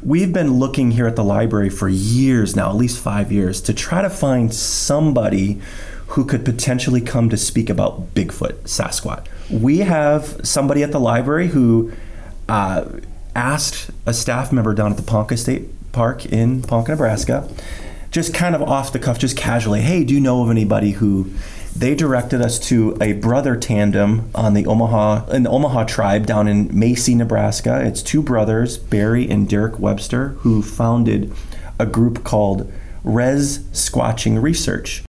We've been looking here at the library for years now, at least 5 years, to try to find somebody who could potentially come to speak about Bigfoot, Sasquatch. We have somebody at the library who asked a staff member down at the Ponca State Park in Ponca, Nebraska, just kind of off the cuff, just casually, hey, do you know of anybody who... They directed us to a brother tandem in the Omaha tribe down in Macy, Nebraska. It's two brothers, Barry and Derek Webster, who founded a group called Res Squatching Research.